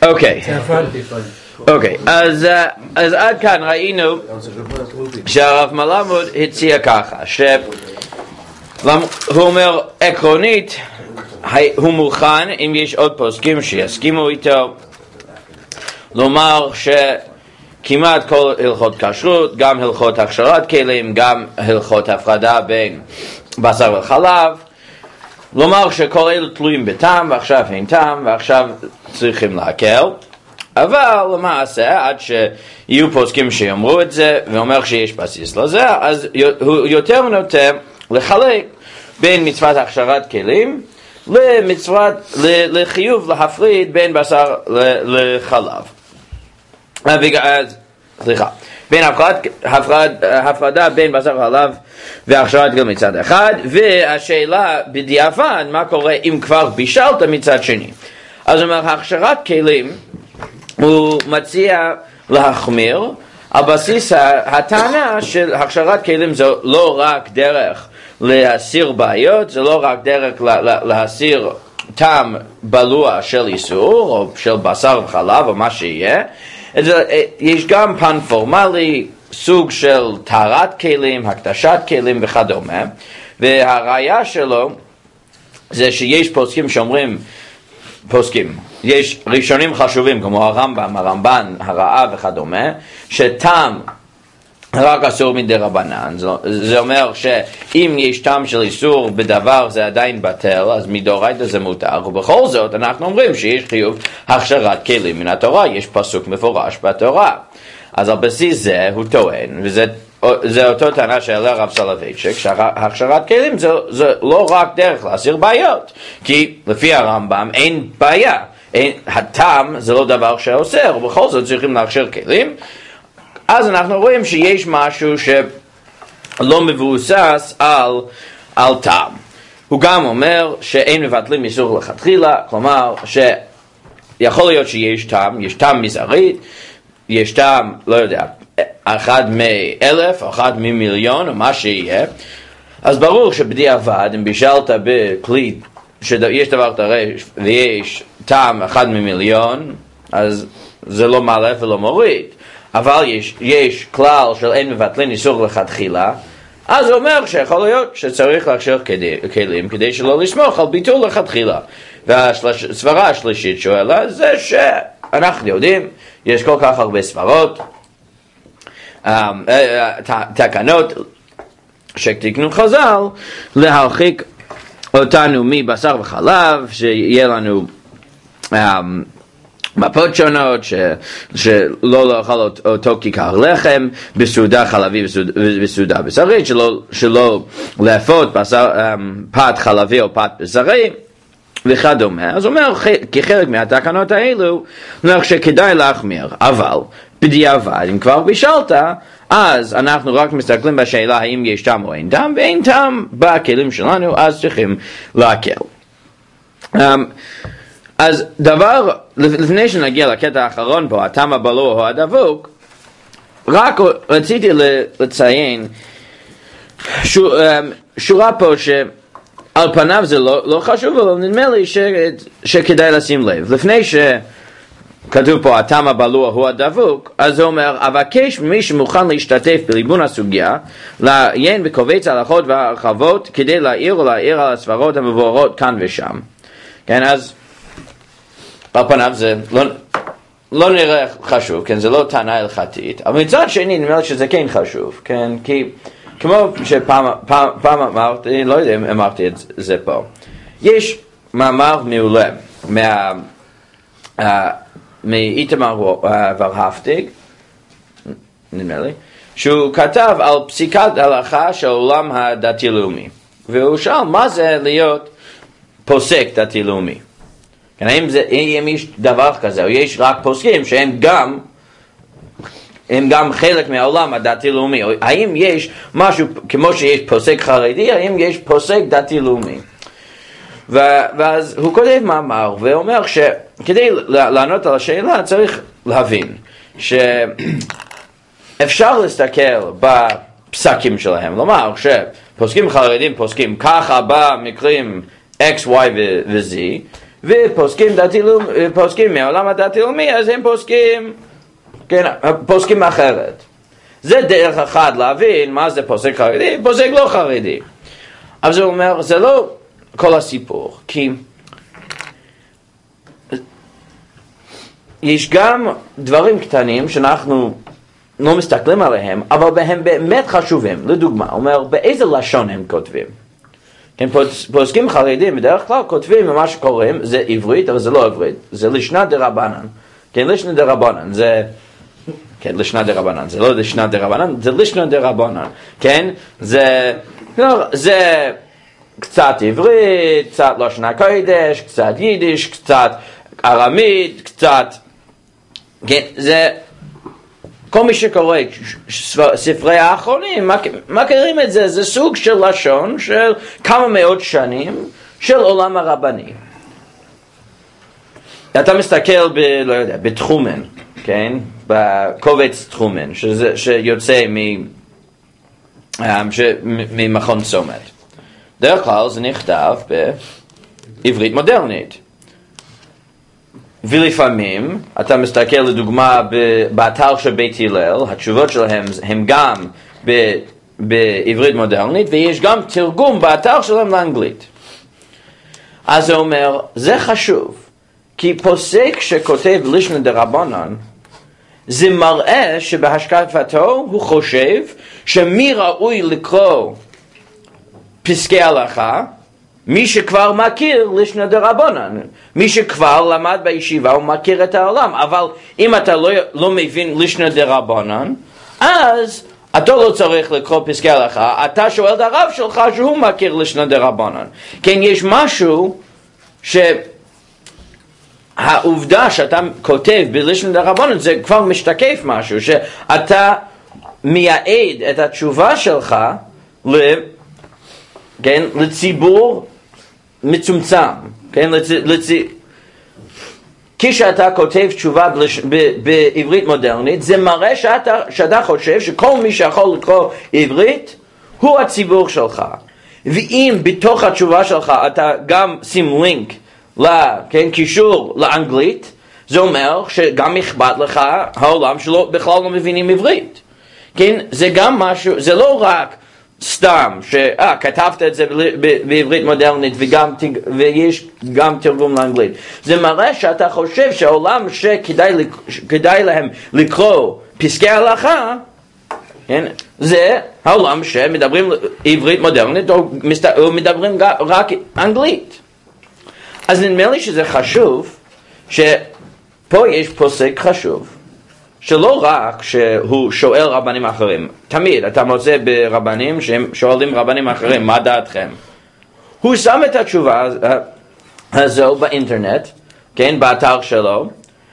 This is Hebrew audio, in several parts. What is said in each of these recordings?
אוקיי, אז עד כאן ראינו שהרב מלמוד הציע ככה, שהוא אומר עקרונית הוא מוכן אם יש עוד פוסקים שיסכימו איתו לומר שכמעט כל הלכות כשרות, גם הלכות הכשרת כלים, גם הלכות הפרדה בין בשר וחלב, לומר שכל אלו תלויים בטעם ועכשיו אין טעם ועכשיו צריכים להקל, אבל למעשה עד שיהיו פוסקים שיאמרו את זה ואומר שיש בסיס לזה, אז הוא יותר נוטה לחלק בין מצוות הכשרת כלים לחיוב להפריד בין בשר לחלב. בין הפרדה בין בשר וחלב והכשרת כלים מצד אחד, והשאלה בדיעבד מה קורה אם כבר בישלת מצד שני. אז הוא אומר הכשרת כלים הוא מציע להחמיר על בסיס הטענה של הכשרת כלים זה לא רק דרך להסיר בעיות, זה לא רק דרך להסיר טעם בלוע של איסור או של בשר וחלב או מה שיהיה, יש גם פן פורמלי, סוג של טהרת כלים, הקדשת כלים וכדומה, והראיה שלו זה שיש פוסקים שאומרים, יש ראשונים חשובים כמו הרמב"ם, הרמב"ן, הרעב וכדומה, שטעם רק אסור מדי רבנן. זה אומר שאם יש טעם של איסור בדבר זה עדיין בטל, אז מדאורייתא זה מותר, ובכל זאת אנחנו אומרים שיש חיוב הכשרת כלים מן התורה, יש פסוק מפורש בתורה. אז על בסיס זה הוא טוען, וזה אותו טענה שהעלה הרב סולובייצ'יק, שהכשרת כלים זה לא רק דרך להסיר בעיות, כי לפי הרמב"ם אין בעיה, הטעם זה לא דבר שאוסר, ובכל זאת צריכים להכשיר כלים. אז אנחנו רואים שיש משהו שלא מבוסס על טעם. הוא גם אומר שאין מבטלים איסור לכתחילה, כלומר שיכול להיות שיש טעם, יש טעם מזערי, יש טעם, לא יודע, 1 מ-1000 או 1 מ-1,000,000 או מה שיהיה, אז ברור שבדיעבד אם בישלת בכלי שיש דבר טרש ויש טעם 1 מ-1,000,000, אז זה לא מעלה ולא מוריד. אבל יש כלל של אין מבטלים איסור לכתחילה, אז הוא אומר שיכול להיות שצריך להכשיר כלים כדי שלא לסמוך על ביטול לכתחילה. והסברה השלישית שואלה זה שאנחנו יודעים, יש כל כך הרבה סברות, תקנות שתקנו חז"ל להרחיק אותנו מבשר וחלב, שיהיה לנו מפות שונות, שלא לאכול אותו כיכר לחם, בסעודה חלבי ובסעודה בשרית, שלא לאפות פת חלבי או פת בשרי וכדומה. אז הוא אומר, כחלק מהתקנות האלו, שכדאי להחמיר, אבל בדיעבד, אם כבר בישלת, אז אנחנו רק מסתכלים בשאלה האם יש טעם או אין טעם, ואין טעם בכלים שלנו, אז צריכים להקל. אז דבר, לפני שנגיע לקטע האחרון פה, הטעם הבלוע או הדבוק, רק רציתי לציין שורה פה שעל פניו זה לא חשוב, אבל נדמה לי שכדאי לשים לב. לפני שכתוב פה הטעם הבלוע הוא הדבוק, אז הוא אומר, אבקש ממי שמוכן להשתתף בליבון הסוגיה, לעיין בקובץ ההלכות והרחבות, כדי להעיר על הסברות המבוארות כאן ושם. כן, אז על פניו זה לא נראה חשוב, כן, זה לא טענה הלכתית, אבל מצד שני נראה שזה כן חשוב, כן, כי כמו שפעם אמרתי, לא יודע אם אמרתי את זה פה, יש מאמר מעולה מאיתמר ורהפטיג, נדמה לי, שהוא כתב על פסיקת הלכה של העולם הדתי-לאומי, והוא שאל מה זה להיות פוסק דתי-לאומי. האם יש דבר כזה, או יש רק פוסקים שהם גם חלק מהעולם הדתי-לאומי, או האם יש משהו כמו שיש פוסק חרדי, האם יש פוסק דתי-לאומי. ואז הוא כותב מאמר ואומר שכדי לענות על השאלה צריך להבין שאפשר להסתכל בפסקים שלהם, לומר שפוסקים חרדים פוסקים ככה במקרים X, Y ו-Z, ופוסקים מהעולם הדתי-לאומי, אז הם פוסקים, כן, פוסקים אחרת. זה דרך אחת להבין מה זה פוסק חרדי, פוסק לא חרדי. אבל זה אומר, זה לא כל הסיפור, כי יש גם דברים קטנים שאנחנו לא מסתכלים עליהם, אבל הם באמת חשובים. לדוגמה, אומר, באיזה לשון הם כותבים? כן, פוסקים חרדים בדרך כלל כותבים מה שקוראים, זה עברית, אבל זה לא עברית, זה לשנה דרבנן. כן, לשנה דרבנן, זה... כן, לשנה דרבנן, זה לא לשנה דרבנן, זה לשנה דרבנן. כן, זה קצת עברית, קצת לשון הקודש, קצת יידיש, קצת ארמית, קצת... כן, זה... כל מי שקורא ספרי האחרונים, מכירים את זה, זה סוג של לשון של כמה מאות שנים של עולם הרבני. אתה מסתכל לא יודע, בתחומן, כן? בקובץ תחומן, שיוצא ממכון צומת. דרך כלל זה נכתב בעברית מודרנית. ולפעמים, אתה מסתכל לדוגמה באתר של בית הלל, התשובות שלהם הם גם בעברית מודרנית, ויש גם תרגום באתר שלהם לאנגלית. אז זה אומר, זה חשוב, כי פוסק שכותב לשנה דרבנן, זה מראה שבהשקפתו הוא חושב שמי ראוי לקרוא פסקי הלכה, מי שכבר מכיר לשנה דרבנן, מי שכבר למד בישיבה הוא מכיר את העולם, אבל אם אתה לא מבין לשנה דרבנן, אז אתה לא צריך לקרוא פסקי הלכה, אתה שואל את הרב שלך שהוא מכיר לשנה דרבנן. כן, יש משהו שהעובדה שאתה כותב בלשנה דרבנן זה כבר משתקף משהו, שאתה מייעד את התשובה שלך כן, לציבור מצומצם, כן, כשאתה כותב תשובה בעברית מודרנית, זה מראה שאתה חושב שכל מי שיכול לקרוא עברית הוא הציבור שלך. ואם בתוך התשובה שלך אתה גם שים לינק, כן, קישור לאנגלית, זה אומר שגם אכפת לך העולם שלו בכלל לא מבינים עברית. כן, זה גם משהו, זה לא רק סתם, כתבת את זה בעברית מודרנית ויש גם תרגום לאנגלית. זה מראה שאתה חושב שהעולם שכדאי להם לקרוא פסקי הלכה, כן, זה העולם שמדברים עברית מודרנית או מדברים רק אנגלית. אז נדמה לי שזה חשוב, שפה יש פוסק חשוב. שלא רק שהוא שואל רבנים אחרים, תמיד אתה מוצא ברבנים שהם שואלים רבנים אחרים, מה דעתכם? הוא שם את התשובה הזו באינטרנט, כן, באתר שלו,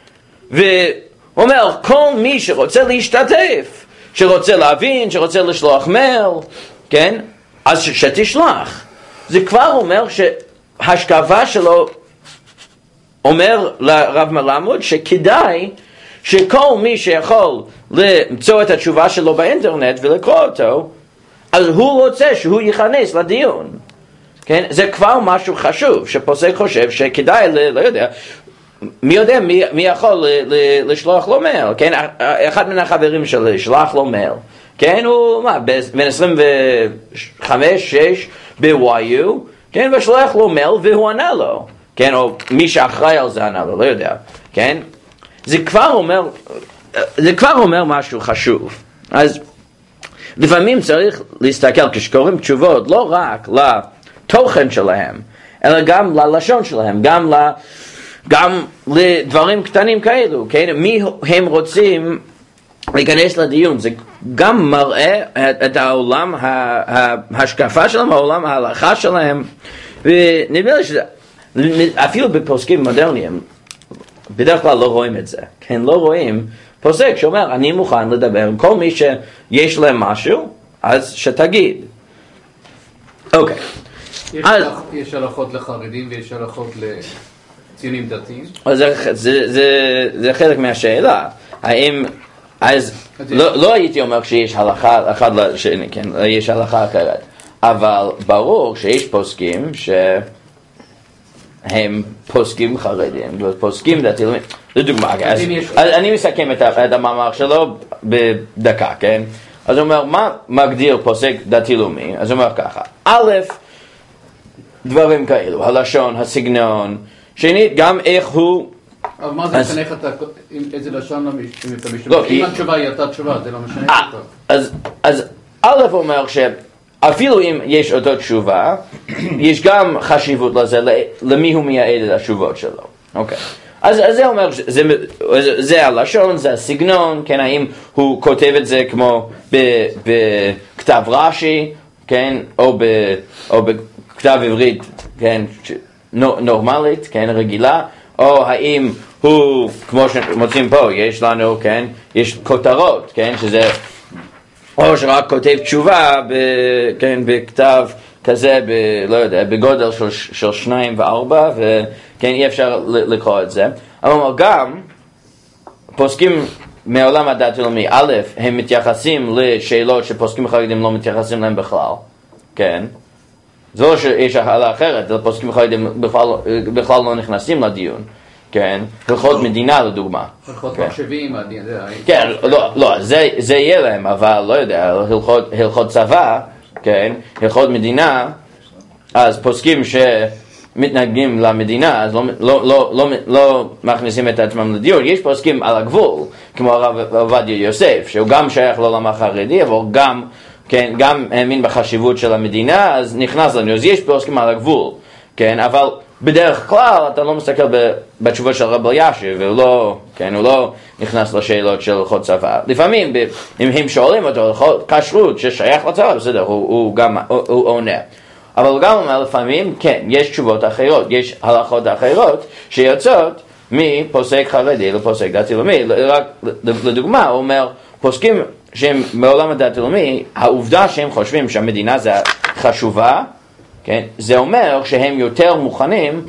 ואומר, כל מי שרוצה להשתתף, שרוצה להבין, שרוצה לשלוח מייל, כן, אז שתשלח. זה כבר אומר שהשקפה שלו אומר לרב מלמוד שכדאי שכל מי שיכול למצוא את התשובה שלו באינטרנט ולקרוא אותו, אז הוא רוצה שהוא ייכנס לדיון. כן? זה כבר משהו חשוב, שפוסק חושב שכדאי, לא יודע, מי יודע מי יכול לשלוח לו מייל, כן? אחד מן החברים שלי שלח לו מייל, כן? הוא בין 25-6 ב-YU, כן? ושלח לו מייל והוא ענה לו, כן? או מי שאחראי על זה ענה לו, לא יודע, כן? זה כבר אומר משהו חשוב. אז לפעמים צריך להסתכל כשקוראים תשובות לא רק לתוכן שלהם, אלא גם ללשון שלהם, גם לדברים קטנים כאלו, כן? מי הם רוצים להיכנס לדיון, זה גם מראה את העולם, ההשקפה שלהם, העולם ההלכה שלהם, ונדמה לי שאפילו בפוסקים מודרניים, בדרך כלל לא רואים את זה, כן, לא רואים פוסק שאומר, אני מוכן לדבר עם כל מי שיש להם משהו, אז שתגיד. אוקיי. יש הלכות לחרדים ויש הלכות לציונים דתיים? זה חלק מהשאלה. האם, אז לא הייתי אומר שיש הלכה אחד לשני, כן, יש הלכה אחרת. אבל ברור שיש פוסקים הם פוסקים חרדים, פוסקים דתי-לאומיים. לדוגמה, אני מסכם את המאמר שלו בדקה, כן? אז הוא אומר, מה מגדיר פוסק דתי-לאומי? אז הוא אומר ככה, א', דברים כאלו, הלשון, הסגנון, שנית, גם איך הוא... אבל מה זה משנה איך איזה לשון אתה משתמש? אם התשובה היא אותה תשובה, זה לא משנה אותה. אז א' אומר שאפילו אם יש אותה תשובה, יש גם חשיבות לזה, למי הוא מייעד את התשובות שלו. אוקיי. אז זה אומר, זה הלשון, זה הסגנון, כן, האם הוא כותב את זה כמו בכתב רש"י, כן, או בכתב עברית, כן, נורמלית, כן, רגילה, או האם הוא, כמו שמוצאים פה, יש לנו, כן, יש כותרות, כן, שזה, או שרק כותב תשובה, כן, בכתב כזה, לא יודע, בגודל של 2 ו4, וכן, אי אפשר לקרוא את זה. אבל גם, פוסקים מעולם הדתי-לאומי, א', הם מתייחסים לשאלות שפוסקים חרדים לא מתייחסים להם בכלל, כן? זה לא שיש החלה אחרת, פוסקים חרדים בכלל לא נכנסים לדיון, כן? הלכות מדינה לדוגמה. הלכות מחשבים, כן, לא, זה יהיה להם, אבל לא יודע, הלכות צבא, כן? הלכות מדינה, אז פוסקים שמתנגדים למדינה, אז לא מכניסים את עצמם לדיון. יש פוסקים על הגבול, כמו הרב עובדיה יוסף, שהוא גם שייך לעולם החרדי, אבל כן, גם האמין בחשיבות של המדינה, אז נכנס לנו. אז יש פוסקים על הגבול, כן, אבל בדרך כלל אתה לא מסתכל בתשובות של רב אלישיב, והוא לא, כן, הוא לא נכנס לשאלות של הלכות צבא. לפעמים, אם הם שואלים אותו הלכות כשרות ששייך לצבא, בסדר, הוא עונה. אבל הוא גם אומר לפעמים, כן, יש תשובות אחרות, יש הלכות אחרות שיוצאות מפוסק חרדי לפוסק דתי-לאומי. רק לדוגמה, הוא אומר, פוסקים שהם מעולם הדתי-לאומי, העובדה שהם חושבים שהמדינה זה חשובה, כן? זה אומר שהם יותר מוכנים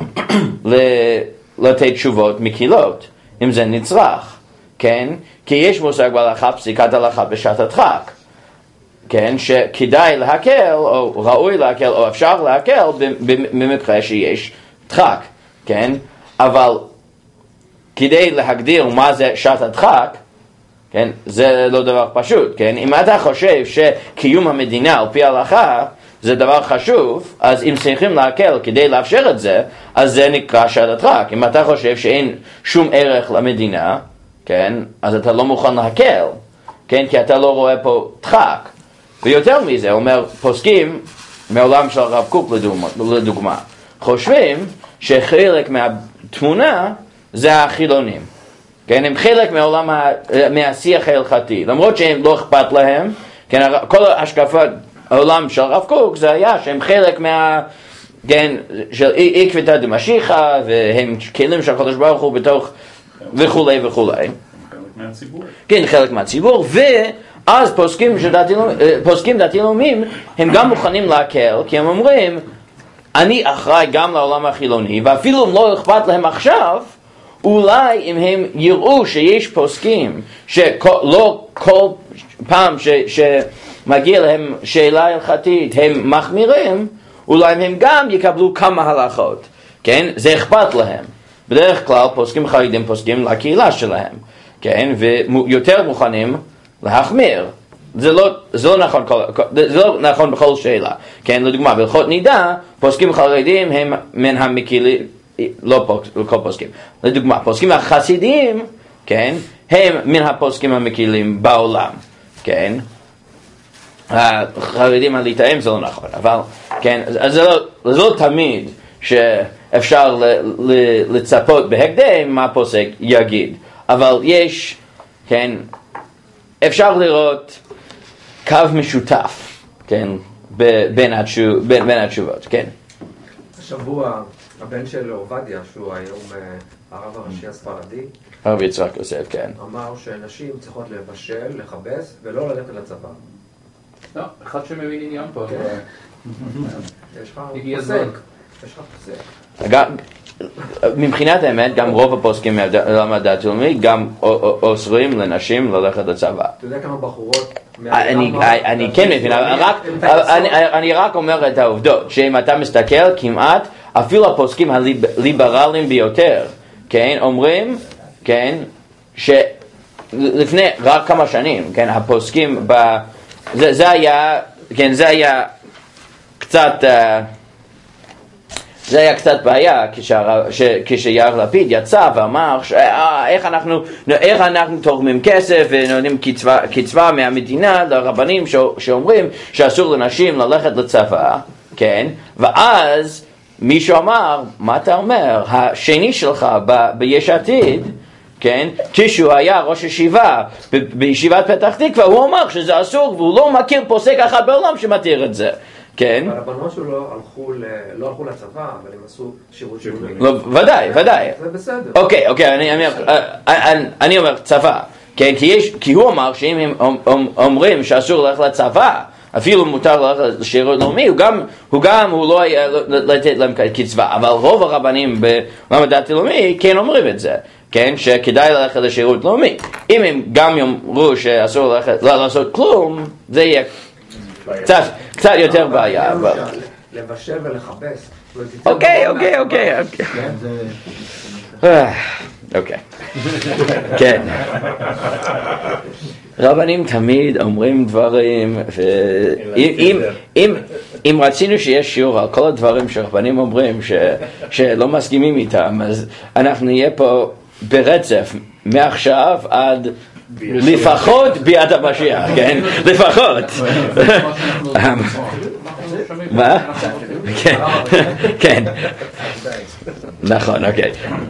לתת תשובות מקילות, אם זה נצרך, כן? כי יש מושג בהלכה, פסיקת הלכה בשעת הדחק, כן? שכדאי להקל, או ראוי להקל, או אפשר להקל במקרה שיש דחק, כן? אבל כדי להגדיר מה זה שעת הדחק, כן? זה לא דבר פשוט, כן? אם אתה חושב שקיום המדינה על פי ההלכה זה דבר חשוב, אז אם צריכים להקל כדי לאפשר את זה, אז זה נקרא שעת הדחק. אם אתה חושב שאין שום ערך למדינה, כן? אז אתה לא מוכן להקל, כן? כי אתה לא רואה פה דחק. ויותר מזה, אומר פוסקים מעולם של הרב קוק לדוגמה, חושבים שחלק מהתמונה זה החילונים. כן, הם חלק מהשיח ההלכתי, למרות שהם לא אכפת להם, כן, כל השקפת העולם של הרב קוק זה היה שהם חלק כן, של עקבתא דמשיחא, והם כלים של הקדוש ברוך הוא בתוך וכולי וכולי. חלק מהציבור. כן, חלק מהציבור, ואז פוסקים דתי-לאומיים הם גם מוכנים להקל, כי הם אומרים, אני אחראי גם לעולם החילוני, ואפילו אם לא אכפת להם עכשיו, אולי אם הם יראו שיש פוסקים שלא כל פעם שמגיע להם שאלה הלכתית הם מחמירים, אולי הם גם יקבלו כמה הלכות, כן? זה אכפת להם. בדרך כלל פוסקים חרדים פוסקים לקהילה שלהם, כן? ויותר מוכנים להחמיר. זה לא נכון בכל שאלה, כן? לדוגמה, בהלכות נידה, פוסקים חרדים הם מן המקילים, לא כל פוסקים. לדוגמה, פוסקים החסידיים, כן, הם מן הפוסקים המקילים בעולם, כן. החרדים הליטאים זה לא נכון, אבל, כן, אז זה לא תמיד שאפשר לצפות בהקדם מה פוסק יגיד, אבל יש, כן, אפשר לראות קו משותף, כן, בין התשובות, כן. השבוע הבן של עובדיה, שהוא היום הרב הראשי הספרדי, הרב יצחק יוסף, כן. אמר שנשים צריכות לבשל, לכבס, ולא ללכת לצבא. לא, אחד שמבין עניין פה. יש לך פוסק. מבחינת האמת, גם רוב הפוסקים מעולם הדתי-לאומי גם אוסרים לנשים ללכת לצבא. אתה יודע כמה בחורות... אני כן מבין, אני רק אומר את העובדות, שאם אתה מסתכל כמעט אפילו הפוסקים הליברליים ביותר, כן, אומרים, כן, שלפני רק כמה שנים, כן, הפוסקים, זה היה קצת, זה היה קצת בעיה כשיאיר לפיד יצא ואמר איך אנחנו תורמים כסף ונותנים קצבה מהמדינה לרבנים שאומרים שאסור לנשים ללכת לצבא, כן? ואז מישהו אמר, מה אתה אומר? השני שלך ביש עתיד, כן? כשהוא היה ראש ישיבה בישיבת פתח תקווה, הוא אמר שזה אסור והוא לא מכיר פוסק אחד בעולם שמתיר את זה. כן. אבל הבנות שלו לא הלכו לצבא, אבל הם עשו שירות לאומי. ודאי. זה בסדר. אוקיי, אני אומר צבא. כן, כי הוא אמר שאם הם אומרים שאסור ללכת לצבא, אפילו מותר ללכת לשירות לאומי, הוא לא היה לתת להם קצבה. אבל רוב הרבנים בעולם הדתי לאומי כן אומרים את זה. כן, שכדאי ללכת לשירות לאומי. אם הם גם יאמרו שאסור ללכת לעשות כלום, זה יהיה קצת יותר בעיה. לבשל ולחפש. אוקיי. כן. רבנים תמיד אומרים דברים, אם רצינו שיש שיעור על כל הדברים שרבנים אומרים שלא מסכימים איתם, אז אנחנו נהיה פה ברצף מעכשיו עד לפחות ביאת המשיח, כן? לפחות. מה? כן. נכון, אוקיי.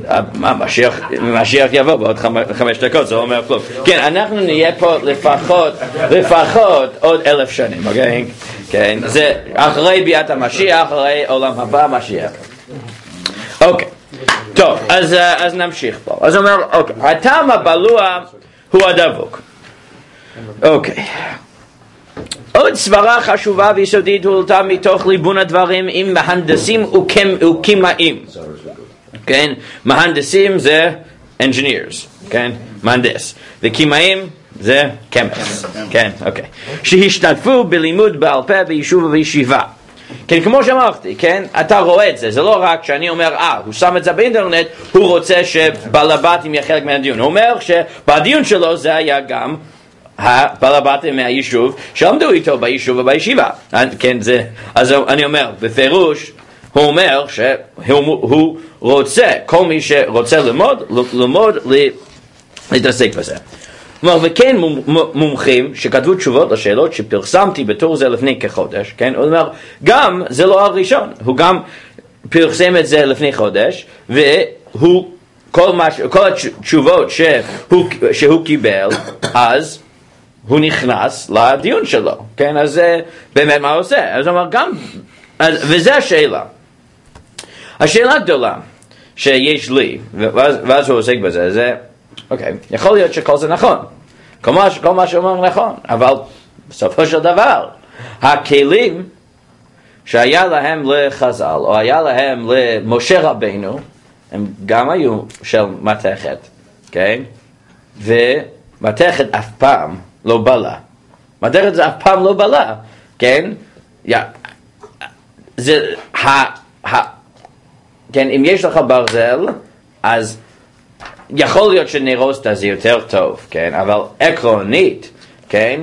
המשיח יבוא בעוד 5 דקות, זה לא אומר כלום. כן, אנחנו נהיה פה לפחות עוד 1000 שנים, אוקיי? כן, זה אחרי ביאת המשיח, אחרי עולם הבא משיח. אוקיי. טוב, אז נמשיך פה. אז אומר, אוקיי, הטעם הבלוע הוא הדבוק. אוקיי. עוד סברה חשובה ויסודית הועלתה מתוך ליבון הדברים עם מהנדסים וקימאים. כן? מהנדסים זה engineers, כן? מהנדס. וקימאים זה chemists. כן, אוקיי. שהשתתפו בלימוד בעל פה ביישוב ובישיבה. כן, כמו שאמרתי, כן? אתה רואה את זה, זה לא רק שאני אומר, הוא שם את זה באינטרנט, הוא רוצה שבעל הבתים יהיה חלק מהדיון. הוא אומר שבדיון שלו זה היה גם הבעל הבתים מהיישוב, שעמדו איתו ביישוב ובישיבה. כן, זה, אז אני אומר, בפירוש, הוא אומר שהוא רוצה, כל מי שרוצה ללמוד, להתעסק בזה. וכן מומחים שכתבו תשובות לשאלות שפרסמתי בתור זה לפני כחודש, כן? הוא אומר, גם זה לא הראשון, הוא גם פרסם את זה לפני חודש, והוא, כל התשובות שהוא קיבל, אז הוא נכנס לדיון שלו, כן? אז זה באמת מה הוא עושה. אז הוא אומר, גם, וזה השאלה. השאלה הגדולה שיש לי, ואז הוא עוסק בזה, זה, אוקיי, יכול להיות שכל זה נכון. כל מה שאומר נכון, אבל בסופו של דבר, הכלים שהיה להם לחז"ל, או היה להם למשה רבינו, הם גם היו של מתכת, כן? ומתכת אף פעם לא בלה. מתכת זה אף פעם לא בלה, כן? זה, כן, אם יש לך ברזל, אז יכול להיות שנרוסת זה יותר טוב, כן? אבל עקרונית, כן?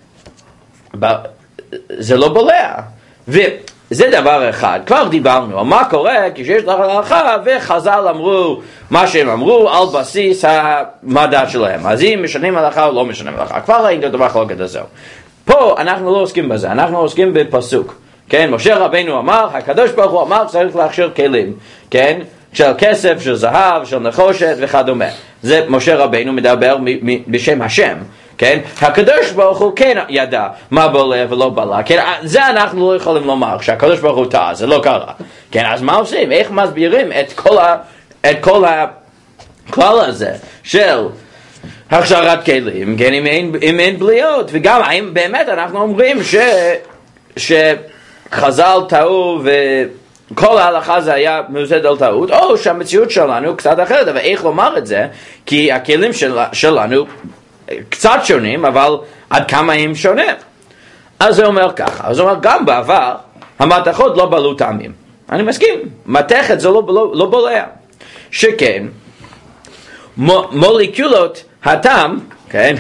זה לא בולע. וזה דבר אחד. כבר דיברנו על מה קורה כשיש לך הלכה וחז"ל אמרו מה שהם אמרו על בסיס המדע שלהם. אז אם משנים הלכה או לא משנים הלכה. כבר ראינו את המחלוקת הזו. פה אנחנו לא עוסקים בזה, אנחנו עוסקים בפסוק. כן? משה רבינו אמר, הקדוש ברוך הוא אמר, צריך להכשיר כלים. כן? של כסף, של זהב, של נחושת וכדומה. זה משה רבינו מדבר בשם השם. כן? הקדוש ברוך הוא כן ידע מה בולע ולא בלע. כן? זה אנחנו לא יכולים לומר, שהקדוש ברוך הוא טעה, זה לא קרה. כן? אז מה עושים? איך מסבירים את כל הכלל הזה של הכשרת כלים, כן? אם אין בליעות, וגם האם באמת אנחנו אומרים שחז"ל טעו כל ההלכה זה היה מיוסד על טעות, או שהמציאות שלנו קצת אחרת, אבל איך לומר את זה? כי הכלים שלנו קצת שונים, אבל עד כמה הם שונים. אז זה אומר ככה, אז הוא אומר, גם בעבר המתכות לא בלעו טעמים. אני מסכים, מתכת זה לא בולע. שכן, מולקולות הטעם, כן?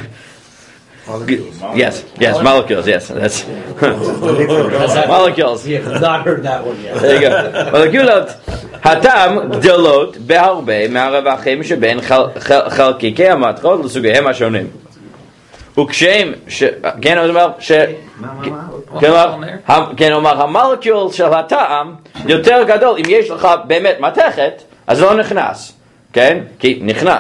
Yes, molecules, yes. That's molecules. Not heard that one yet. There you go. מולקולות הטעם גדולות בהרבה מהרווחים שבין חלקיקי המתכות לסוגיהם השונים. וכשהם, כן, הוא אומר, כן, הוא אומר, המולקול של הטעם יותר גדול, אם יש לך באמת מתכת, אז לא נכנס, כן? כי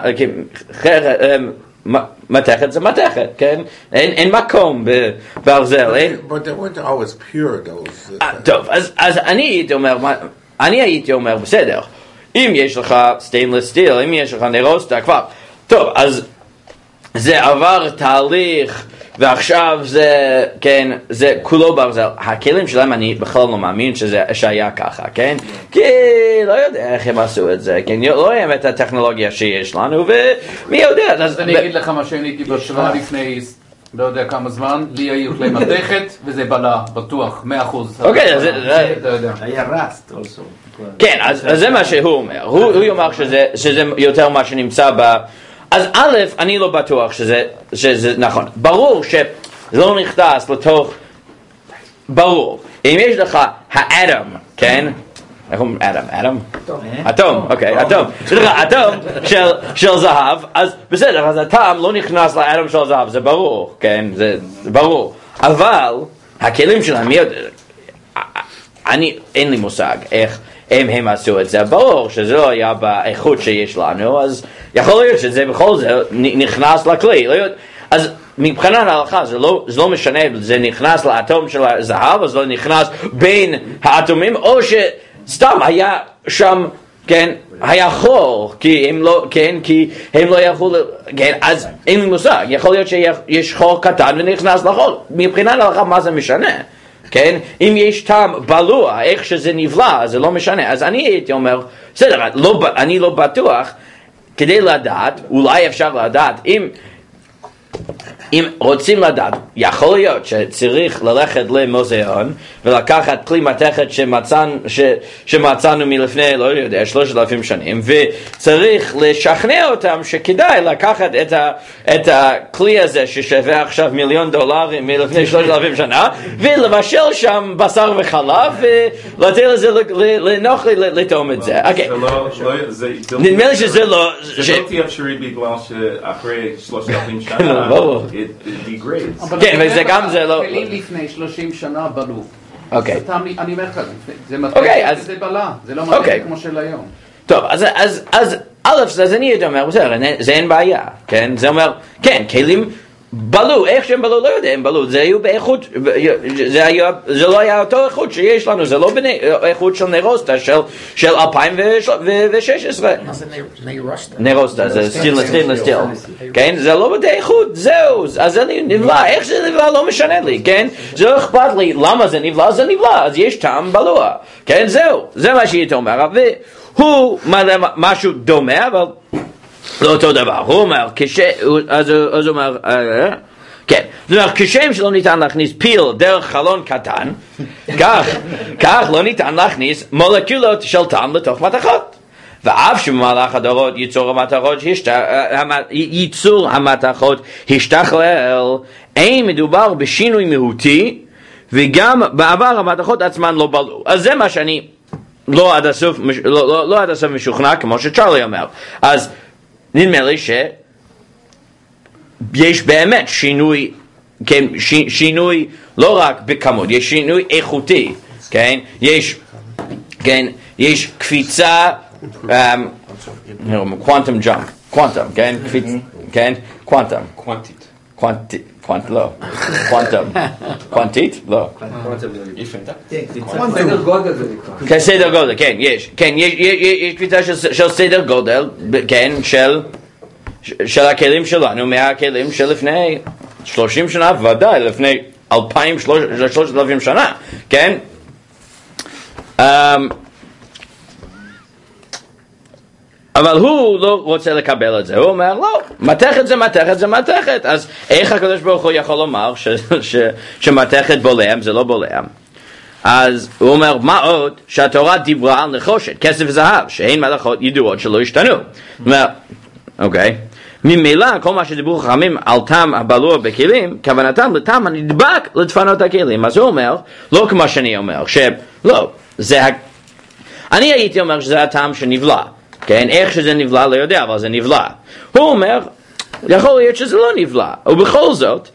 מתכת זה מתכת, כן? אין מקום בברזל. But they weren't always pure, those. טוב, אז אני הייתי אומר, בסדר, אם יש לך סטיינלס סטיל, אם יש לך נרוסטה כבר, טוב, אז זה עבר תהליך, ועכשיו זה, כן, זה כולו ברזל. הכלים שלהם אני בכלל לא מאמין שהיה ככה, כן? כי לא יודע איך הם עשו את זה, כן? לא רואים את הטכנולוגיה שיש לנו, ומי יודע? אז אני אגיד לך מה שאני הייתי בשבוע לפני, לא יודע כמה זמן, לי היו כלי מתכת, וזה בלה, בטוח, 100%. אוקיי, היה רסט also. כן, אז זה מה שהוא אומר. הוא יאמר שזה יותר מה שנמצא ב... אז א', אני לא בטוח שזה נכון. ברור שלא נכנס לתוך... ברור. אם יש לך האטום, כן? איך אומרים אטום? אטום, אוקיי, אטום. אטום של זהב, אז בסדר, אז הטעם לא נכנס לאטום של זהב, זה ברור, כן? זה ברור. אבל הכלים שלהם, אין לי מושג איך הם עשו את זה. ברור שזה לא היה באיכות שיש לנו, אז יכול להיות שזה בכל זה נכנס לכלי. אז מבחינת ההלכה זה לא משנה, זה נכנס לאטום של הזהב, אז לא נכנס בין האטומים, או שסתם היה שם, כן, היה חור, כי הם לא יכלו, כן, אז אין לי מושג, יכול להיות שיש חור קטן ונכנס לחור. מבחינת ההלכה מה זה משנה? כן? אם יש טעם בלוע, איך שזה נבלע, זה לא משנה. אז אני הייתי אומר, בסדר, אני לא בטוח, כדי לדעת, אולי אפשר לדעת, אם רוצים לדעת, יכול להיות שצריך ללכת למוזיאון ולקחת כלי מתכת שמצאנו מלפני, לא יודע, 3,000 שנים, וצריך לשכנע אותם שכדאי לקחת את הכלי הזה ששווה עכשיו $1,000,000 מלפני 3,000 שנה, ולבשל שם בשר וחלב, ולתת לזה לנוח לטעום את זה. נדמה לי שזה לא... זה לא תהיה אפשרי בגלל שאחרי 3,000 שנה it degrades. כן, וזה גם זה לא... כלים לפני 30 שנה בלו. אוקיי. אני אומר לך, זה מתכת וזה בלה, זה לא מתכת כמו של היום. טוב, אז אז אני הייתי אומר, זה אין בעיה, כן? זה אומר, כן, כלים בלו, איך שהם בלו, לא יודע, הם בלו, זה היו באיכות, זה לא היה אותו איכות שיש לנו, זה לא באיכות של נרוסטה, של 2016. מה זה נרוסטה? נרוסטה, זה סטינלס סטיל, כן? זה לא באותה איכות, זהו, אז זה נבלע, איך זה נבלע לא משנה לי, כן? זה לא אכפת לי, למה זה נבלע, אז יש טעם בלוע, כן? זהו, זה מה שהייתי אומר, והוא משהו דומה, אבל... לא אותו דבר, הוא אומר, אז הוא אומר, כן, זאת אומרת, כשם שלא ניתן להכניס פיל דרך חלון קטן, כך לא ניתן להכניס מולקולות של טעם לתוך מתכות. ואף שבמהלך הדורות ייצור המתכות השתכלל, אין מדובר בשינוי מהותי, וגם בעבר המתכות עצמן לא בלעו. אז זה מה שאני לא עד הסוף משוכנע, כמו שצ'רלי אומר. אז נדמה לי שיש באמת שינוי, כן, שינוי לא רק בכמות, יש שינוי איכותי, כן, יש קפיצה, quantum jump, quantum, כן, כן, quantum, לא, quantית, לא. סדר גודל זה נקרא. כן, סדר גודל, כן, יש קפיצה של סדר גודל, כן, של הכלים שלנו, מהכלים של לפני 30 שנה, ודאי, לפני 2,000-3,000 שנה, כן? אבל הוא לא רוצה לקבל את זה, הוא אומר, לא, מתכת זה מתכת זה מתכת, אז איך הקדוש ברוך הוא יכול לומר שמתכת בולעם, זה לא בולעם? אז הוא אומר, מה עוד שהתורה דיברה על נחושת, כסף וזהב, שהן מלאכות ידועות שלא השתנו. הוא אומר, אוקיי. ממילא כל מה שדיברו חכמים על טעם הבלוע בכלים, כוונתם לטעם הנדבק לדפנות הכלים. אז הוא אומר, לא כמו שאני אומר, שלא, אני הייתי אומר שזה הטעם שנבלע, כן? איך שזה נבלע לא יודע, אבל זה נבלע. הוא אומר, יכול להיות שזה לא נבלע, ובכל זאת,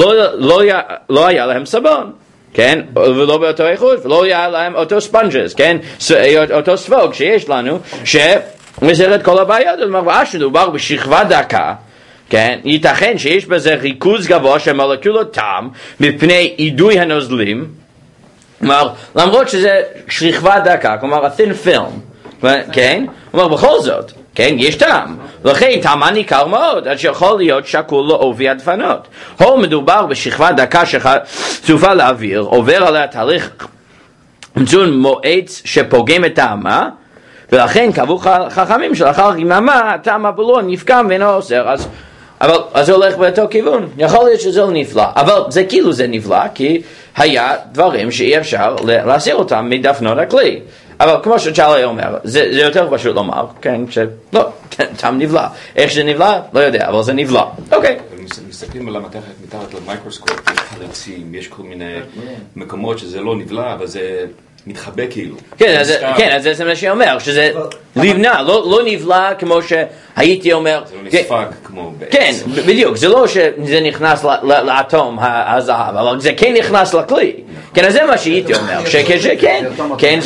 לא היה להם סבון, כן? ולא באותו איכות, ולא היה להם אותו ספונג'ס, כן? אותו ספוג שיש לנו, מסר את כל הבעיות. זאת אומרת, שדובר בשכבה דקה, כן? ייתכן שיש בזה ריכוז גבוה של מולקולות טעם מפני אידוי הנוזלים, כלומר, למרות שזה שכבה דקה, כלומר, a thin film, כן? כלומר, בכל זאת, כן, יש טעם. לכן, טעמה ניכר מאוד, עד שיכול להיות שקול לעובי הדפנות. הוא מדובר בשכבה דקה שחשופה לאוויר, עובר עליה תהליך מצון מועץ שפוגם את טעמה, ולכן קבעו חכמים שלאחר יממה הטעם הבלוע נפגם ואינו אוסר. אז זה הולך באותו כיוון. יכול להיות שזה לא נפלא, אבל זה כאילו זה נפלא, כי היה דברים שאי אפשר להסיר אותם מדפנות הכלי. אבל כמו שצ'אלי אומר, זה יותר פשוט לומר, כן, שלא, טעם נבלע. איך שזה נבלע? לא יודע, אבל זה נבלע. אוקיי. מסתכלים על המתכת מתחת למיקרוסקופ, יש חלצים, יש כל מיני מקומות שזה לא נבלע, אבל זה מתחבא כאילו. כן, אז זה מה שאומר, שזה נבנה, לא נבלע כמו שהייתי אומר. זה לא נספג כמו בעץ. כן, בדיוק, זה לא שזה נכנס לאטום הזהב, אבל זה כן נכנס לכלי. כן, אז זה מה שהייתי אומר, שכן, כן,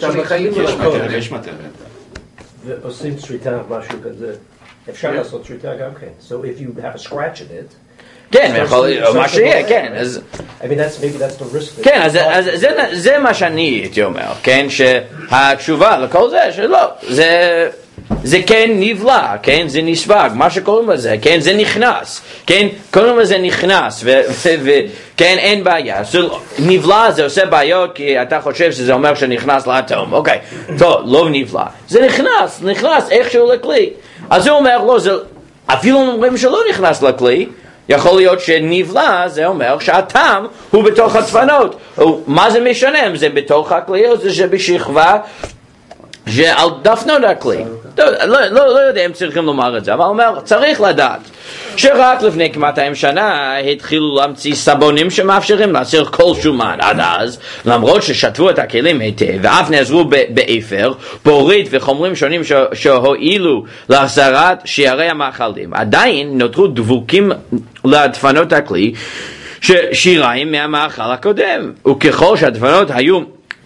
יש מטריה. ועושים שריטה, משהו כזה. אפשר לעשות שריטה גם כן. So if you have a scratch in it, כן, מה שיהיה, כן. I mean, maybe that's the risk. כן, אז זה מה שאני הייתי אומר, כן, שהתשובה לכל זה, שלא, זה כן נבלע, כן, זה נספג, מה שקוראים לזה, כן, זה נכנס, כן, קוראים לזה נכנס, וכן, אין בעיה. נבלע זה עושה בעיות, כי אתה חושב שזה אומר שנכנס לאטום, אוקיי, טוב, לא נבלע. זה נכנס איכשהו לכלי. אז הוא אומר, לא, אפילו אומרים שלא נכנס לכלי, יכול להיות שנבלע, זה אומר שהטעם הוא בתוך הדפנות. מה זה משנה אם זה בתוך הכלי או זה בשכבה שעל דפנות הכלי? לא יודע אם צריכים לומר את זה, אבל אומר, צריך לדעת שרק לפני כ-200 שנה התחילו להמציא סבונים שמאפשרים להסיר כל שומן. עד אז, למרות ששטפו את הכלים היטב ואף נעזרו באפר, בורית וחומרים שונים שהועילו להסרת שערי המאכלים, עדיין נותרו דבוקים לדפנות הכלי שיריים מהמאכל הקודם, וככל שהדפנות היו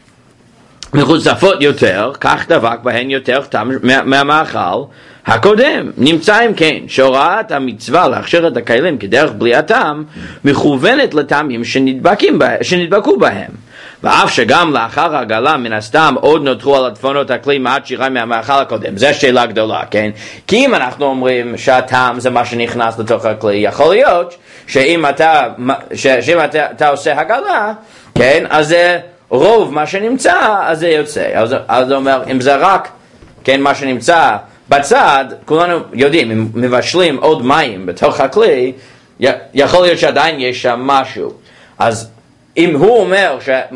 מחוצפות יותר, כך דבק בהן יותר טעם מהמאכל הקודם. נמצא אם כן שהוראת המצווה להכשיר את הכלים כדרך בליעתם מכוונת לטעמים שנדבקו בהם, ואף שגם לאחר הגלה מן הסתם עוד נותרו על הדפנות הכלי מעט שיריים מהמאכל הקודם. זו שאלה גדולה, כן? כי אם אנחנו אומרים שהטעם זה מה שנכנס לתוך הכלי, יכול להיות שאם אתה עושה הגלה, כן, אז רוב מה שנמצא, אז זה יוצא. אז זה אומר, אם זה רק, כן, מה שנמצא בצד, כולנו יודעים, אם מבשלים עוד מים בתוך הכלי, יכול להיות שעדיין יש שם משהו. אז אם הוא אומר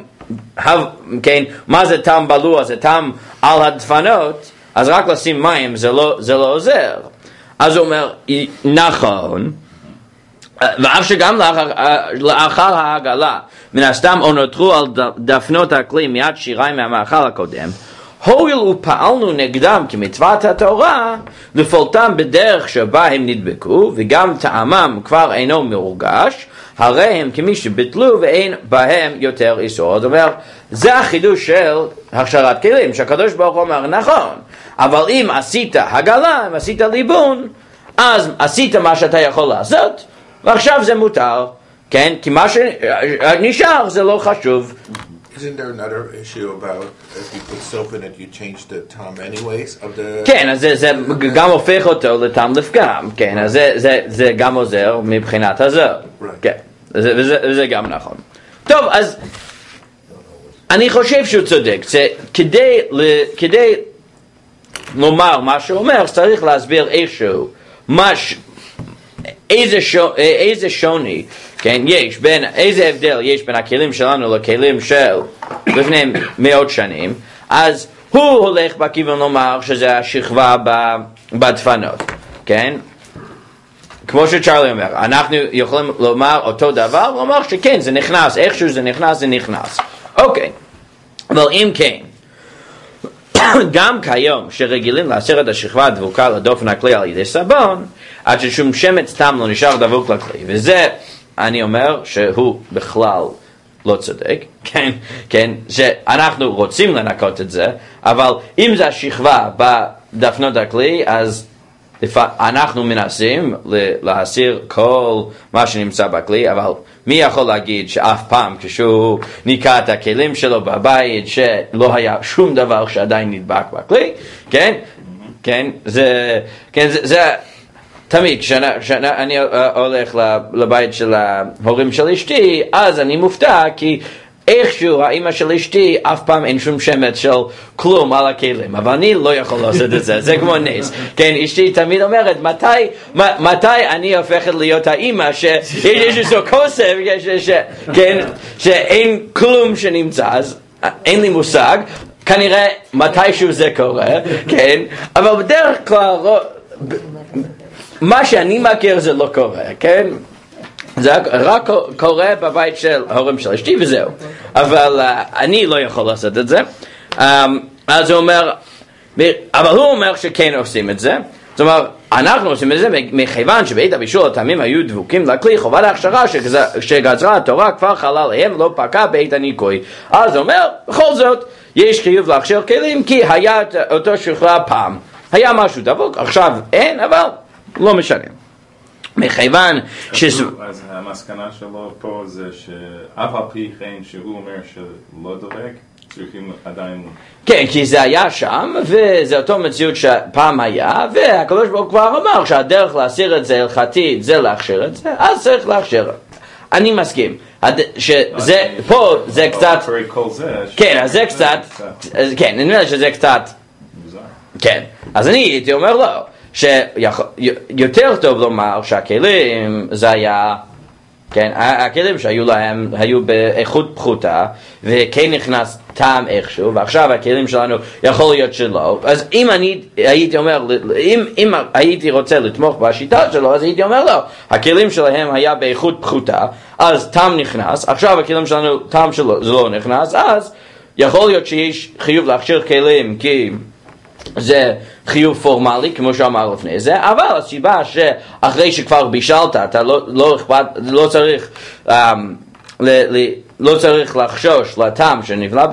כן, מה זה טעם בלוע? זה טעם על הדפנות, אז רק לשים מים זה לא עוזר. אז הוא אומר, נכון, ואף שגם לאחר העגלה מן הסתם או נותרו על דפנות הכלי מיד שיריים מהמאכל הקודם, הואיל ופעלנו נגדם כמצוות התורה לפעולתם בדרך שבה הם נדבקו וגם טעמם כבר אינו מורגש, הרי הם כמי שביטלו ואין בהם יותר איסור. זאת אומרת, זה החידוש של הכשרת כלים, שהקדוש ברוך הוא אומר, נכון, אבל אם עשית הגלה, אם עשית ליבון, אז עשית מה שאתה יכול לעשות, ועכשיו זה מותר, כן? כי מה שנשאר זה לא חשוב. Isn't there another issue about if you put soap in it, you change the time anyways of the... כן, אז זה גם הופך אותו לטעם לפגם, כן, אז זה גם עוזר מבחינת הזר, כן, וזה גם נכון. טוב, אז אני חושב שהוא צודק, כדי לומר מה שהוא אומר, צריך להסביר איזשהו, איזה שוני כן, יש בין, איזה הבדל יש בין הכלים שלנו לכלים של לפני 100 שנים, אז הוא הולך בכיוון לומר שזה השכבה בדפנות, כן? כמו שצ'רלי אומר, אנחנו יכולים לומר אותו דבר, לומר שכן, זה נכנס, איכשהו זה נכנס, זה נכנס. אוקיי, אבל אם כן, גם כיום שרגילים להסיר את השכבה הדבוקה לדופן הכלי על ידי סבון, עד ששום שמץ סתם לא נשאר דבוק לכלי, וזה אני אומר שהוא בכלל לא צודק, כן, שאנחנו רוצים לנקות את זה, אבל אם זה השכבה בדפנות הכלי, אז אנחנו מנסים להסיר כל מה שנמצא בכלי, אבל מי יכול להגיד שאף פעם כשהוא ניקה את הכלים שלו בבית שלא היה שום דבר שעדיין נדבק בכלי, כן, זה תמיד כשאני הולך לבית של ההורים של אשתי, אז אני מופתע כי איכשהו האמא של אשתי אף פעם אין שום שמץ של כלום על הכלים, אבל אני לא יכול לעשות את זה, זה כמו נס. כן, אשתי תמיד אומרת, מתי אני הופכת להיות האמא שיש איזו כוסף, כן, שאין כלום שנמצא, אז אין לי מושג, כנראה מתישהו זה קורה, כן, אבל בדרך כלל מה שאני מכיר זה לא קורה, כן? זה רק קורה בבית של ההורים של אשתי וזהו. אבל אני לא יכול לעשות את זה. אז הוא אומר, אבל הוא אומר שכן עושים את זה. זאת אומרת, אנחנו עושים את זה מכיוון שבעת הבישול הטעמים היו דבוקים לכלי, חובת ההכשרה שגזרה התורה כבר חלה להם לא פקע בעת הניקוי. אז הוא אומר, בכל זאת, יש חיוב להכשיר כלים כי היה אותו שכבה פעם. היה משהו דבוק, עכשיו אין, אבל לא משנה. מכיוון אז המסקנה שלו פה זה שאף על פי כן שהוא אומר שלא דבק, צריכים עדיין... כן, כי זה היה שם, וזה אותו מציאות שפעם היה, והקדוש ברוך הוא כבר אמר שהדרך להסיר את זה הלכתית זה להכשיר את זה, אז צריך להכשיר. אני מסכים. שזה, פה זה קצת... כן, אז זה קצת... כן, אני אומר שזה קצת... כן, אז אני הייתי אומר לא. שיותר טוב לומר שהכלים זה היה, כן, הכלים שהיו להם היו באיכות פחותה וכן נכנס טעם איכשהו, ועכשיו הכלים שלנו יכול להיות שלא. אז אם אני הייתי אומר, אם הייתי רוצה לתמוך בשיטה שלו, אז הייתי אומר לא, הכלים שלהם היה באיכות פחותה, אז טעם נכנס, עכשיו הכלים שלנו טעם שלו זה לא נכנס, אז יכול להיות שיש חיוב להכשיר כלים כי זה חיוב פורמלי, כמו שאמר לפני זה, אבל הסיבה שאחרי שכבר בישלת, אתה לא צריך לחשוש לטעם שנבלע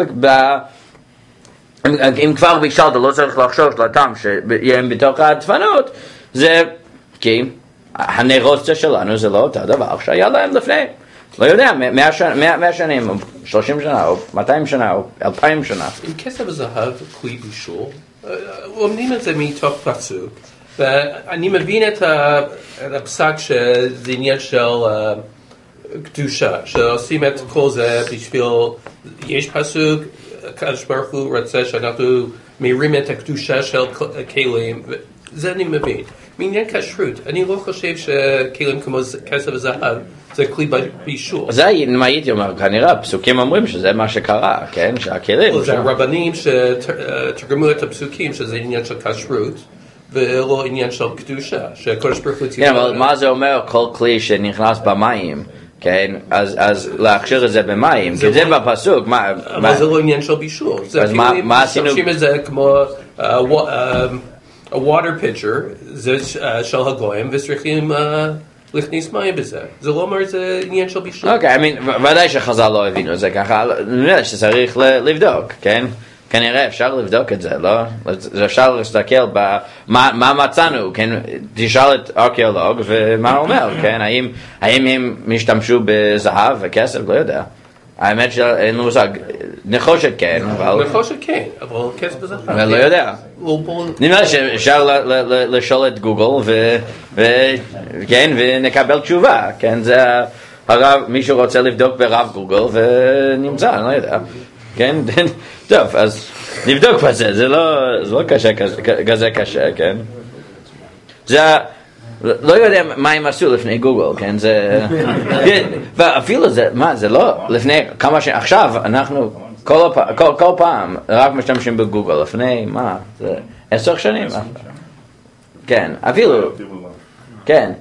אם כבר בישלת, לא צריך לחשוש לטעם שהם בתוך הדפנות, זה כי הנרות שלנו זה לא אותו דבר שהיה להם לפני. לא יודע, 100 שנים, או 30 שנה, או 200 שנה, או 2,000 שנה. עם כסף הזהב, כלי בישול, לומדים את זה מתוך פסוק, ואני מבין את הפסק שזה עניין של קדושה, שעושים את כל זה בשביל, יש פסוק, הקדוש ברוך הוא רוצה שאנחנו מרים את הקדושה של כלים, זה אני מבין. מעניין כשרות, אני לא חושב שכלים כמו כסף הזהב, זה כלי בישול. זה מה הייתי אומר, כנראה, פסוקים אומרים שזה מה שקרה, כן? שהכלים... זה הרבנים שתרגמו את הפסוקים, שזה עניין של כשרות, ולא עניין של קדושה, שהקדוש ברוך הוא... כן, אבל מה זה אומר כל כלי שנכנס במים, כן? אז להכשיר את זה במים, כי זה בפסוק, מה... אבל זה לא עניין של בישול. אז מה עשינו... משתמשים את זה כמו... a water pitcher, זה של הגויים, וצריכים... להכניס מים בזה. זה לא אומר זה עניין של בישול. אוקיי, ודאי שחז"ל לא הבינו זה ככה, נראה שצריך לבדוק, כן? כנראה אפשר לבדוק את זה, לא? אפשר להסתכל מה מצאנו, כן? תשאל את ארכיאולוג ומה הוא אומר, כן? האם הם משתמשו בזהב וכסף? לא יודע. האמת שאין לו מושג, נחושת כן, אבל... נחושת כן, אבל כסף בזהב. אבל לא יודע. נראה שאפשר לשאול את גוגל וכן, ונקבל תשובה, כן, זה הרב, מישהו רוצה לבדוק ברב גוגל ונמצא, אני לא יודע, כן, טוב, אז נבדוק בזה, זה לא כזה קשה, כן, זה לא יודע מה הם עשו לפני גוגל, כן, זה, ואפילו זה, מה, זה לא, לפני כמה שנים, עכשיו אנחנו כל פעם רק משתמשים בגוגל, לפני, מה, זה 10 שנים, כן, אפילו, כן,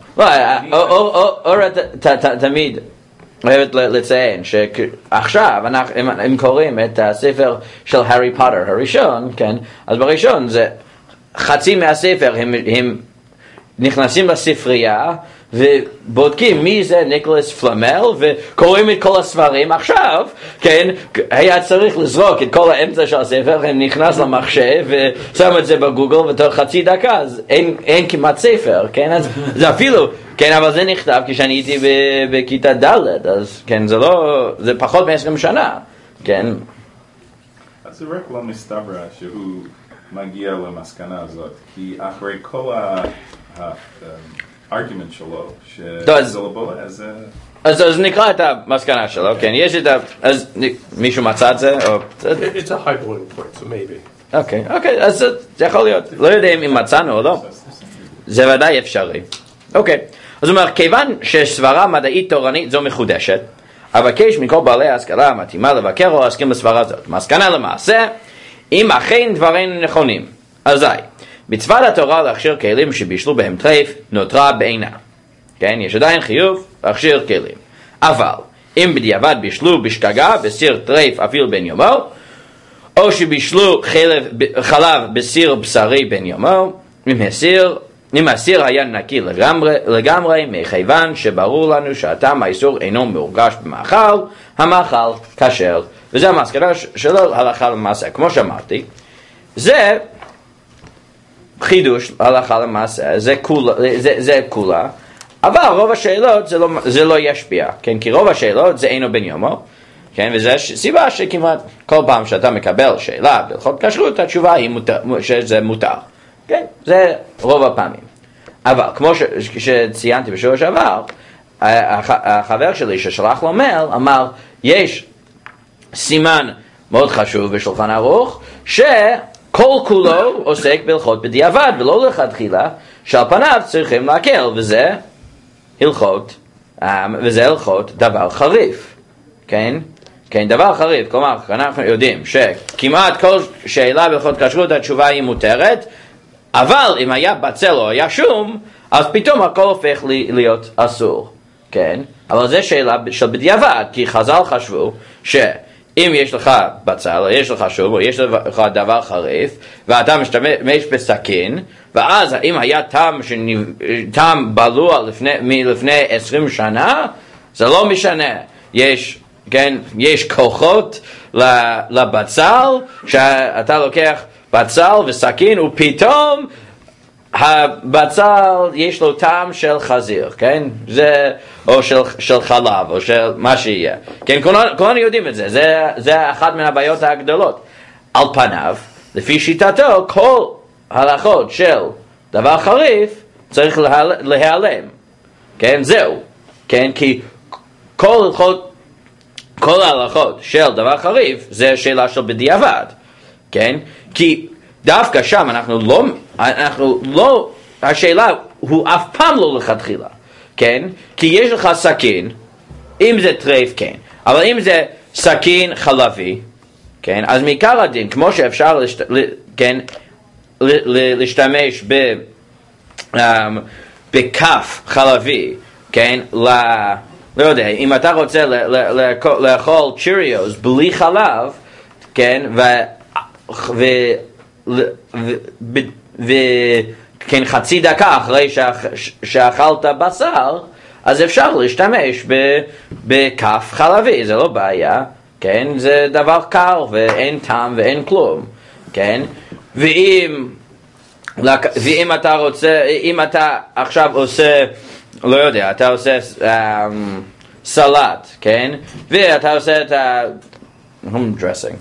אורה תמיד אוהבת לציין שעכשיו הם קוראים את הספר של הארי פוטר הראשון, כן, אז בראשון זה חצי מהספר הם נכנסים לספרייה ובודקים מי זה ניקולס פלמל וקוראים את כל הספרים. עכשיו, כן, היה צריך לזרוק את כל האמצע של הספר, הם נכנס למחשב ושם את זה בגוגל ותוך חצי דקה, אז אין כמעט ספר, כן, אז זה אפילו, כן, אבל זה נכתב כשאני הייתי בכיתה ד', אז כן, זה לא, זה פחות מ-20 שנה, כן. אז זה רק לא מסתבר שהוא מגיע למסקנה הזאת, כי אחרי כל הארגומנט שלו, שזה לא בולט, אז נקרא את המסקנה שלו, כן, יש את אז מישהו מצא את זה? It's a high boiling point, so maybe. אוקיי, אז זה יכול להיות, לא יודע אם מצאנו או לא, זה ודאי אפשרי. אוקיי, אז הוא אומר, כיוון שסברה מדעית תורנית זו מחודשת, אבקש מכל בעלי ההשכלה המתאימה לבקר או להסכים בסברה זאת. מסקנה למעשה, אם אכן דברים נכונים, אזי מצוות התורה להכשיר כלים שבישלו בהם טרף נותרה בעינה. כן, יש עדיין חיוב להכשיר כלים. אבל אם בדיעבד בישלו בשגגה בסיר טרף אפילו בן יומו, או שבישלו חלב בסיר בשרי בן יומו, אם הסיר היה נקי לגמרי, מכיוון שברור לנו שהטעם האיסור אינו מורגש במאכל, המאכל כשר. וזה המסקנה שלו הלכה למעשה. כמו שאמרתי, זה חידוש הלכה למעשה, זה כולה, אבל רוב השאלות זה לא ישפיע, כן? כי רוב השאלות זה אינו בן יומו, כן? וזה סיבה שכמעט כל פעם שאתה מקבל שאלה בהלכות כשרות, התשובה היא שזה מותר, כן? זה רוב הפעמים. אבל כמו שציינתי בשבוע שעבר, החבר שלי ששלח לו מייל אמר, יש סימן מאוד חשוב בשולחן ערוך, שכל כולו עוסק בהלכות בדיעבד, ולא לכתחילה, שעל פניו צריכים להקל, וזה הלכות דבר חריף, כן? כן, דבר חריף, כלומר, אנחנו יודעים שכמעט כל שאלה בהלכות כשרות התשובה היא מותרת, אבל אם היה בצל או היה שום, אז פתאום הכל הופך להיות אסור, כן? אבל זה שאלה של בדיעבד, כי חז"ל חשבו שאם יש לך בצל, או יש לך שום, או יש לך דבר חריף, ואתה משתמש בסכין, ואז אם היה טעם בלוע מלפני 20 שנה, זה לא משנה. יש כוחות לבצל, שאתה לוקח בצל וסכין, ופתאום הבצל יש לו טעם של חזיר, כן? או של חלב, או של מה שיהיה. כן, כולנו יודעים את זה. זה אחת מן הבעיות הגדולות. על פניו, לפי שיטתו, כל ההלכות של דבר חריף צריך להיעלם. כן, זהו. כן, כי כל ההלכות של דבר חריף זה שאלה של בדיעבד. כן? כי דווקא שם אנחנו לא, השאלה הוא אף פעם לא לכתחילה, כן? כי יש לך סכין, אם זה טרף, כן, אבל אם זה סכין חלבי, כן? אז מעיקר הדין, כמו שאפשר להשתמש בכף חלבי, כן? לא יודע, אם אתה רוצה לאכול צ'יריוס בלי חלב, כן? וכן חצי דקה אחרי שאכלת בשר, אז אפשר להשתמש בכף חלבי, זה לא בעיה, כן? זה דבר קר ואין טעם ואין כלום, כן? ואם אתה רוצה, אם אתה עכשיו עושה, לא יודע, אתה עושה סלט, כן? ואתה עושה את dressing.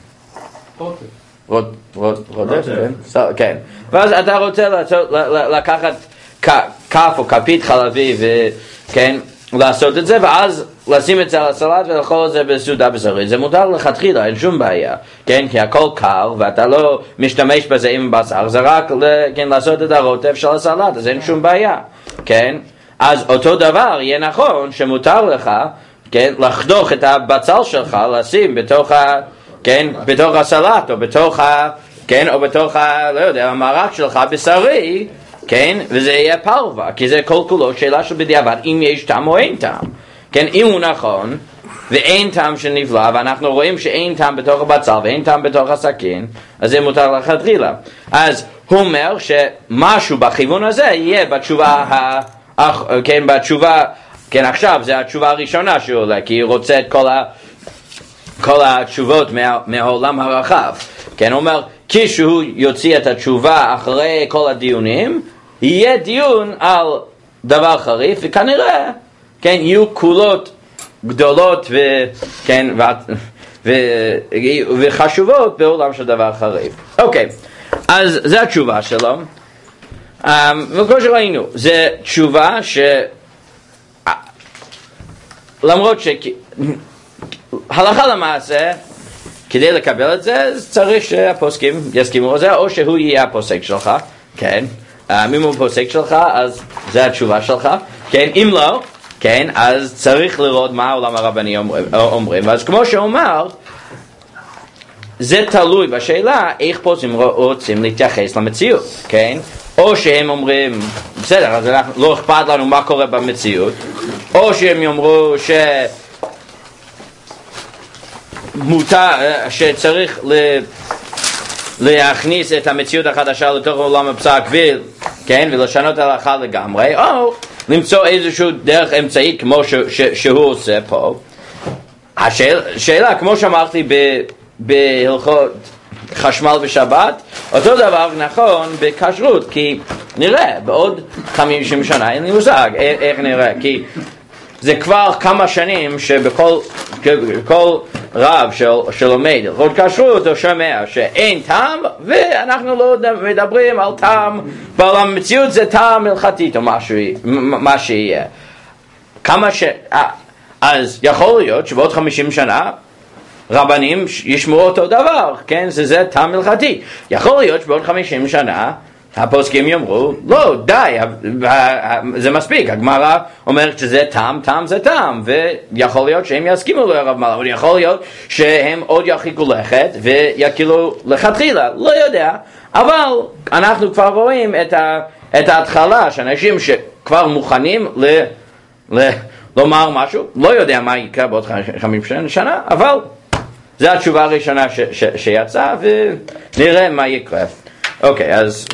רודף, כן. ואז אתה רוצה לקחת כף או כפית חלבי וכן, לעשות את זה, ואז לשים את זה על הסלט ולאכול את זה בסעודה בשרית. זה מותר לכתחילה, אין שום בעיה, כן? כי הכל קר ואתה לא משתמש בזה עם בשר, זה רק לעשות את הרוטף של הסלט, אז אין שום בעיה. כן, אז אותו דבר יהיה נכון שמותר לך, כן, לחתוך את הבצל שלך, לשים בתוך בתוך הסלט, או בתוך כן, או בתוך לא יודע, המרק שלך בשרי, כן, וזה יהיה פרווה, כי זה כל כולו שאלה של בדיעבד, אם יש טעם או אין טעם. כן, אם הוא נכון, ואין טעם שנבלע, ואנחנו רואים שאין טעם בתוך הבצל ואין טעם בתוך הסכין, אז זה מותר לכתחילה. אז הוא אומר שמשהו בכיוון הזה יהיה בתשובה, כן, בתשובה, כן, עכשיו זה התשובה הראשונה שהוא עולה, כי הוא רוצה את כל התשובות מהעולם הרחב. כן, הוא אומר, כשהוא יוציא את התשובה אחרי כל הדיונים, יהיה דיון על דבר חריף, וכנראה, כן, יהיו קולות גדולות וכן, וחשובות בעולם של דבר חריף. אוקיי, אז זו התשובה שלו. וכמו שראינו, זו תשובה למרות הלכה למעשה, כדי לקבל את זה, צריך שהפוסקים יסכימו לזה, או שהוא יהיה הפוסק שלך, כן? אם הוא פוסק שלך, אז זה התשובה שלך, כן? אם לא, כן, אז צריך לראות מה העולם הרבני אומרים. אז כמו שאומר, זה תלוי בשאלה איך פוסקים רוצים להתייחס למציאות, כן? או שהם אומרים, בסדר, אז לא אכפת לנו מה קורה במציאות, או שהם יאמרו שצריך להכניס את המציאות החדשה לתוך עולם הפסק כן, ולשנות ההלכה לגמרי, או למצוא איזשהו דרך אמצעית כמו שהוא עושה פה. השאלה, כמו שאמרתי בהלכות חשמל ושבת, אותו דבר נכון בכשרות, כי נראה בעוד 50 שנה, אין לי מושג איך נראה, כי זה כבר כמה שנים שבכל רב שלומד הלכות כשרות הוא שומע שאין טעם, ואנחנו לא מדברים על טעם, בעולם המציאות זה טעם הלכתית או מה שיהיה. אז יכול להיות שבעוד 50 שנה רבנים ישמעו אותו דבר, כן, זה טעם הלכתי. יכול להיות שבעוד 50 שנה הפוסקים יאמרו, לא, די, זה מספיק, הגמרא אומרת שזה טעם, טעם זה טעם, ויכול להיות שהם יסכימו לרב מלאך, אבל יכול להיות שהם עוד ירחיקו לכת ויקילו לכתחילה, לא יודע, אבל אנחנו כבר רואים את ההתחלה, שאנשים שכבר מוכנים לומר משהו, לא יודע מה יקרה בעוד 50 שנה, אבל זו התשובה הראשונה שיצאה, ונראה מה יקרה. אוקיי, אז